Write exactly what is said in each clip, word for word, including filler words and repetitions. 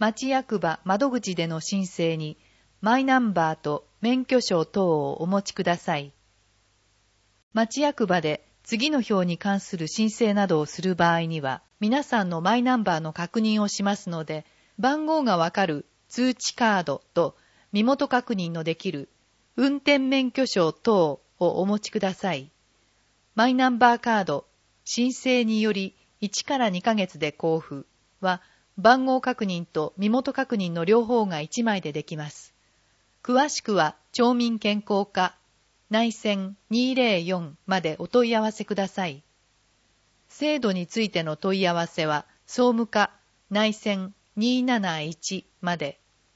町役場窓口での申請にマイナンバーと免許証等をお持ちください。町役場で次の表に関する申請などをする場合には、皆さんのマイナンバーの確認をしますので、番号がわかる通知カードと身元確認のできる運転免許証等をお持ちください。マイナンバーカード、申請によりいちからにかげつで交付は、番号確認と身元確認の両方がいちまいでできます。詳しくは、町民健康課内線にーぜろよんまでお問い合わせください。制度についての問い合わせは、総務課内線にーなないちまで。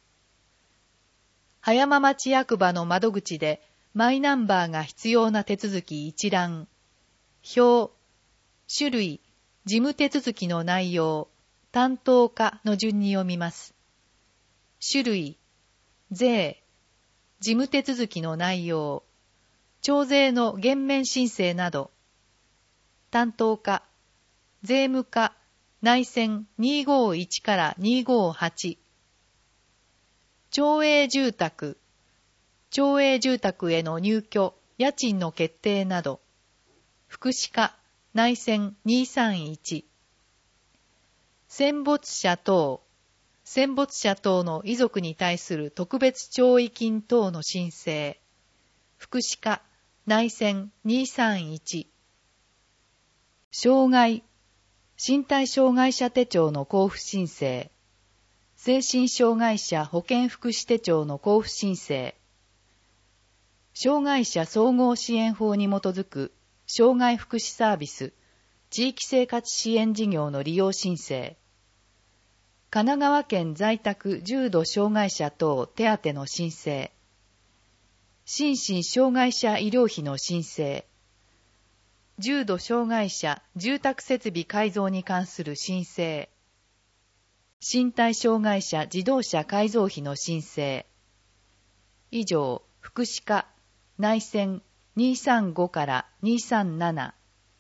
葉山町役場の窓口でマイナンバーが必要な手続き一覧、表、種類、事務手続きの内容、担当課の順に読みます。種類、税、事務手続きの内容、徴税の減免申請など、担当課、税務課、内線にーごーいちからにーごーはち、町営住宅、町営住宅への入居、家賃の決定など、福祉課、内線にーさんいち、戦没者等、戦没者等の遺族に対する特別弔慰金等の申請、福祉課、内線にーさんいち、障害、身体障害者手帳の交付申請、精神障害者保健福祉手帳の交付申請、障害者総合支援法に基づく障害福祉サービス、地域生活支援事業の利用申請、神奈川県在宅重度障害者等手当の申請、心身障害者医療費の申請、重度障害者住宅設備改造に関する申請、身体障害者自動車改造費の申請。以上、福祉課、内線にーさんごからにーさんなな。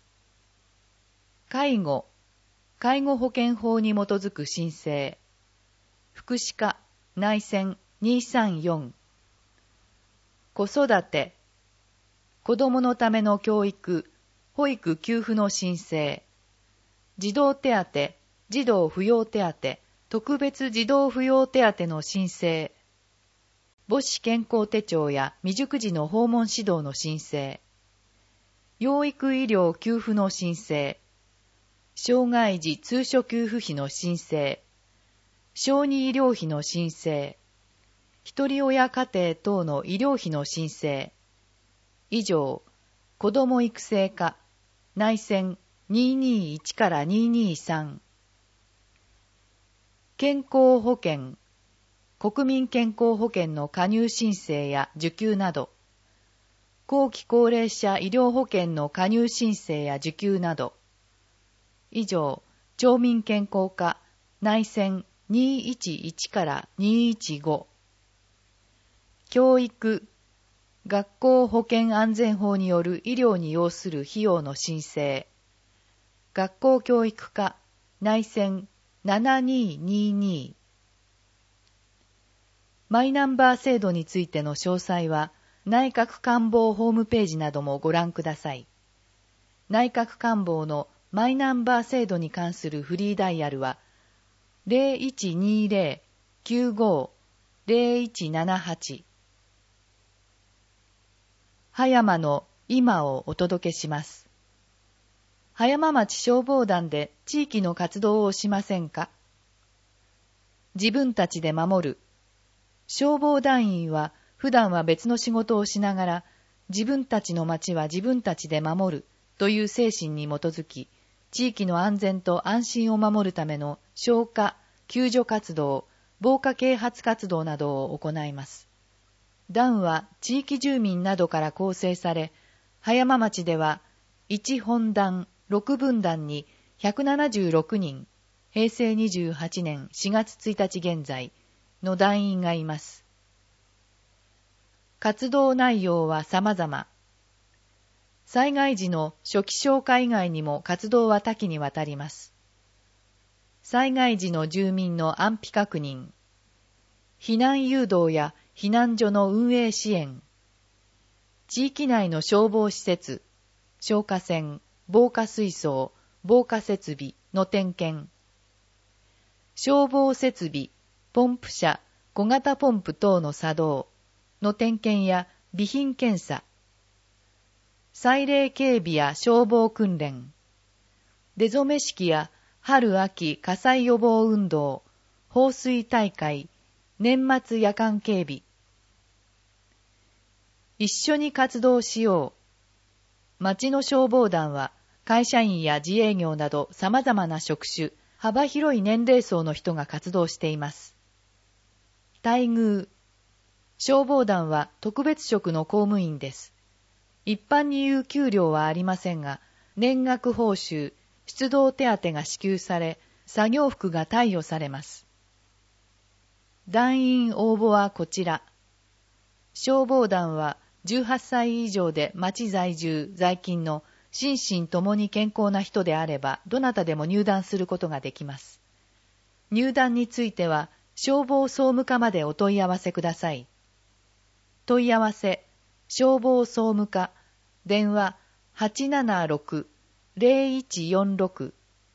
介護、介護保険法に基づく申請。福祉課、内線にーさんよん。子育て、子どものための教育、保育給付の申請。児童手当、児童扶養手当、特別児童扶養手当の申請。母子健康手帳や未熟児の訪問指導の申請。養育医療給付の申請。障害児通所給付費の申請。小児医療費の申請。一人親家庭等の医療費の申請。以上、子ども育成課、内線にーにーいちからにーにーさん。健康保険、国民健康保険の加入申請や受給など、後期高齢者医療保険の加入申請や受給など、以上、町民健康課、内線にーいちいちからにーいちご。教育、学校保健安全法による医療に要する費用の申請。学校教育課、内線ななにーにーにー。マイナンバー制度についての詳細は、内閣官房ホームページなどもご覧ください。内閣官房のマイナンバー制度に関するフリーダイヤルは、ゼロいちにーゼロ きゅうご ゼロいちななはち。葉山の今をお届けします。葉山町消防団で地域の活動をしませんか？自分たちで守る。消防団員は普段は別の仕事をしながら、自分たちの町は自分たちで守るという精神に基づき、地域の安全と安心を守るための消火、救助活動、防火啓発活動などを行います。団は地域住民などから構成され、葉山町ではいち本団、ろく分団にひゃくななじゅうろくにん、へいせいにじゅうはちねんしがつついたち現在の団員がいます。活動内容は様々。災害時の初期消火以外にも活動は多岐にわたります。 災害時の住民の安否確認、避難誘導や避難所の運営支援、地域内の消防施設、消火栓、防火水槽、防火設備の点検、消防設備、ポンプ車、小型ポンプ等の作動の点検や備品検査、祭礼警備や消防訓練、出初め式や春秋火災予防運動、放水大会、年末夜間警備。一緒に活動しよう。町の消防団は会社員や自営業など様々な職種、幅広い年齢層の人が活動しています。待遇。消防団は特別職の公務員です。一般に言う給料はありませんが、年額報酬、出動手当が支給され、作業服が貸与されます。団員応募はこちら。消防団はじゅうはっさい以上で町在住、在勤の心身ともに健康な人であれば、どなたでも入団することができます。入団については、消防総務課までお問い合わせください。問い合わせ、消防総務課、電話 はちななろく ゼロいちよんろく。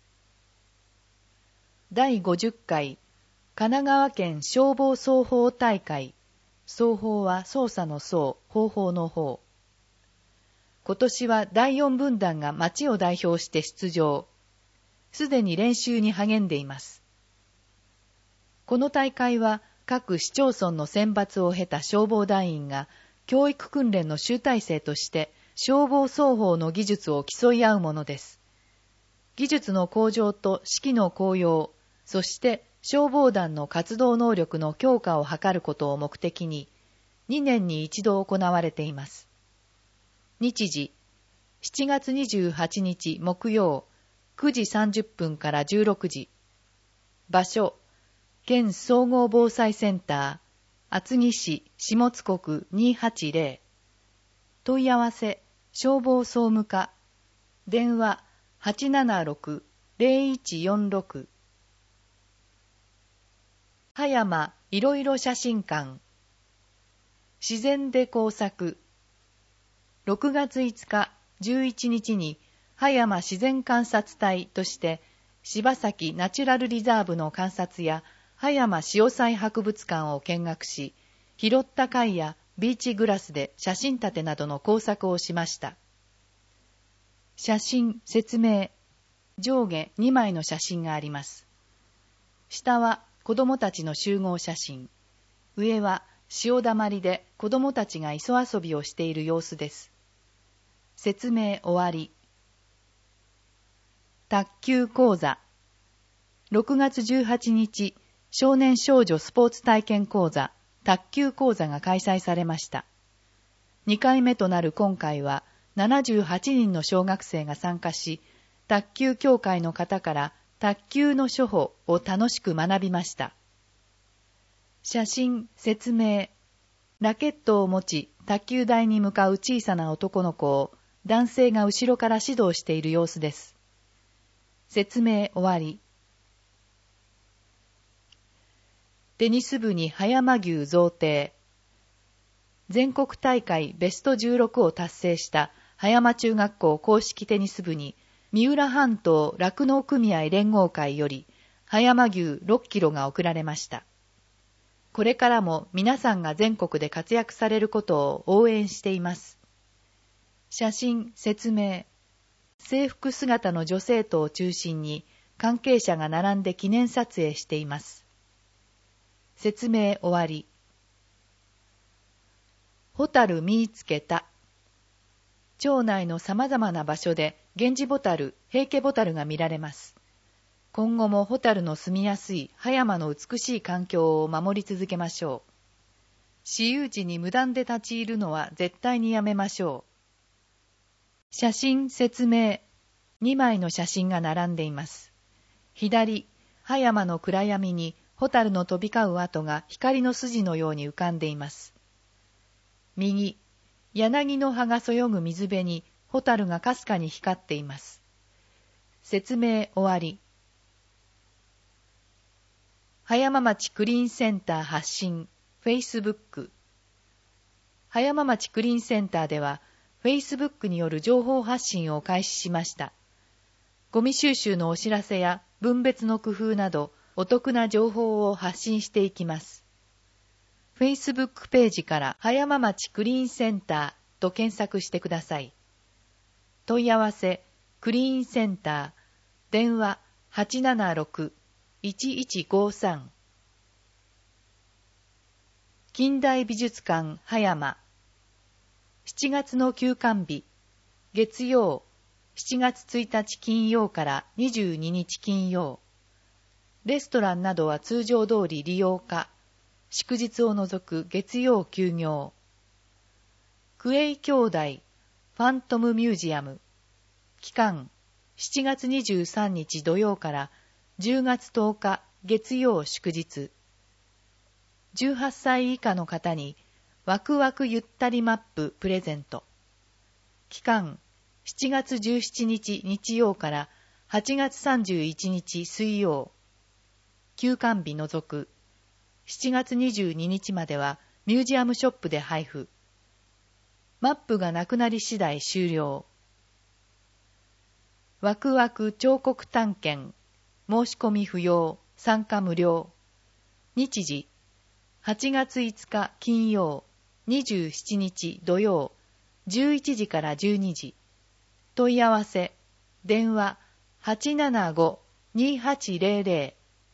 だいごじゅっかい、神奈川県消防操法大会。操法は操作の操、方法の方。今年はだいよん分団が町を代表して出場。すでに練習に励んでいます。この大会は各市町村の選抜を経た消防団員が教育訓練の集大成として消防操法の技術を競い合うものです。技術の向上と士気の高揚、そして消防団の活動能力の強化を図ることを目的に、にねんに一度行われています。日時、しちがつにじゅうはちにち木曜、くじさんじゅっぷんからじゅうろくじ。場所、県総合防災センター、厚木市下津国にひゃくはちじゅう。問い合わせ、消防総務課、電話 はちななろく ゼロいちよんろく。葉山いろいろ写真館。自然で工作。ろくがついつか、じゅういちにちに葉山自然観察隊として柴崎ナチュラルリザーブの観察や葉山潮祭博物館を見学し、拾った貝やビーチグラスで写真立てなどの工作をしました。写真、説明。上下にまいの写真があります。下は子供たちの集合写真。上は潮だまりで子供たちが磯遊びをしている様子です。説明終わり。卓球講座。ろくがつじゅうはちにち、少年少女スポーツ体験講座、卓球講座が開催されました。にかいめとなる今回は、ななじゅうはちにんの小学生が参加し、卓球協会の方から卓球の処方を楽しく学びました。写真、説明。ラケットを持ち、卓球台に向かう小さな男の子を、男性が後ろから指導している様子です。説明終わり。テニス部に葉山牛贈呈。全国大会ベストじゅうろくを達成した葉山中学校硬式テニス部に、三浦半島酪農組合連合会より葉山牛ろっキロが贈られました。これからも皆さんが全国で活躍されることを応援しています。写真、説明。制服姿の女生徒を中心に関係者が並んで記念撮影しています。説明終わり。ホタル見つけた。町内の様々な場所でゲンジボタル、ヘイケボタルが見られます。今後もホタルの住みやすい葉山の美しい環境を守り続けましょう。私有地に無断で立ち入るのは絶対にやめましょう。写真、説明。にまいの写真が並んでいます。左、葉山の暗闇にホタルの飛び交う跡が光の筋のように浮かんでいます。右、柳の葉がそよぐ水辺にホタルがかすかに光っています。説明終わり。 葉山町クリーンセンター発信、Facebook。葉山町クリーンセンターでは、Facebook による情報発信を開始しました。ゴミ収集のお知らせや分別の工夫など、お得な情報を発信していきます。Facebook ページから葉山町クリーンセンターと検索してください。問い合わせ、クリーンセンター、電話 はちななろく いちいちごさん。近代美術館葉山。しちがつの休館日、月曜、しちがつついたち金曜からにじゅうににち金曜。レストランなどは通常通り利用可。祝日を除く月曜休業。クエイ兄弟ファントムミュージアム。期間、しちがつにじゅうさんにち土曜からじゅうがつとおか月曜祝日。じゅうはっさい以下の方にワクワクゆったりマッププレゼント。期間、しちがつじゅうしちにち日曜からはちがつさんじゅういちにち水曜。休館日除く。しちがつにじゅうににちまではミュージアムショップで配布。マップがなくなり次第終了。ワクワク彫刻探検。申し込み不要。参加無料。日時。はちがついつか金曜。にじゅうしちにち土曜。じゅういちじからじゅうにじ。問い合わせ。電話 はちななご にはちぜろぜろ。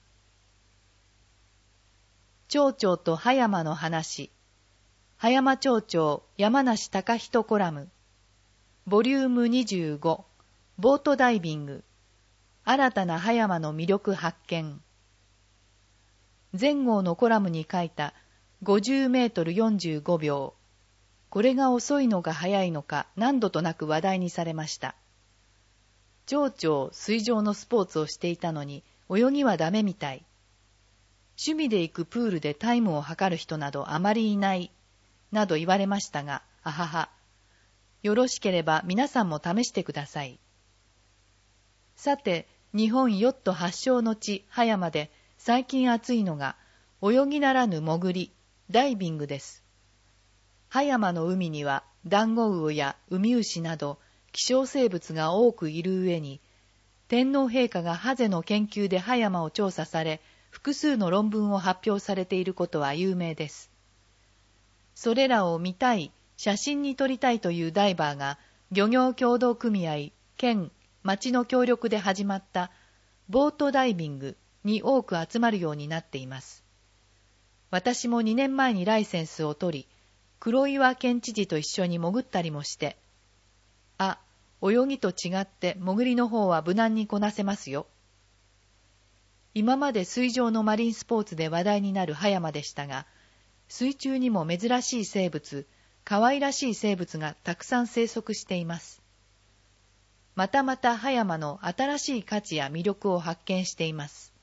町長と葉山の話。葉山町長山梨隆人コラム。ボリュームにじゅうご。ボートダイビング。新たな葉山の魅力発見。前号のコラムに書いたごじゅうメートルよんじゅうごびょう。これが遅いのか速いのか何度となく話題にされました。町長、水上のスポーツをしていたのに泳ぎはダメみたい。趣味で行くプールでタイムを測る人などあまりいない、など言われましたが、あはは。よろしければ皆さんも試してください。さて、日本ヨット発祥の地、葉山で最近暑いのが、泳ぎならぬ潜り、ダイビングです。葉山の海には、ダンゴウオやウミウシなど、希少生物が多くいる上に、天皇陛下がハゼの研究で葉山を調査され、複数の論文を発表されていることは有名です。それらを見たい、写真に撮りたいというダイバーが、漁業協同組合、県、町の協力で始まったボートダイビングに多く集まるようになっています。私もにねんまえにライセンスを取り、黒岩県知事と一緒に潜ったりもして、あ、泳ぎと違って潜りの方は無難にこなせますよ。今まで水上のマリンスポーツで話題になる葉山でしたが、水中にも珍しい生物、可愛らしい生物がたくさん生息しています。またまた葉山の新しい価値や魅力を発見しています。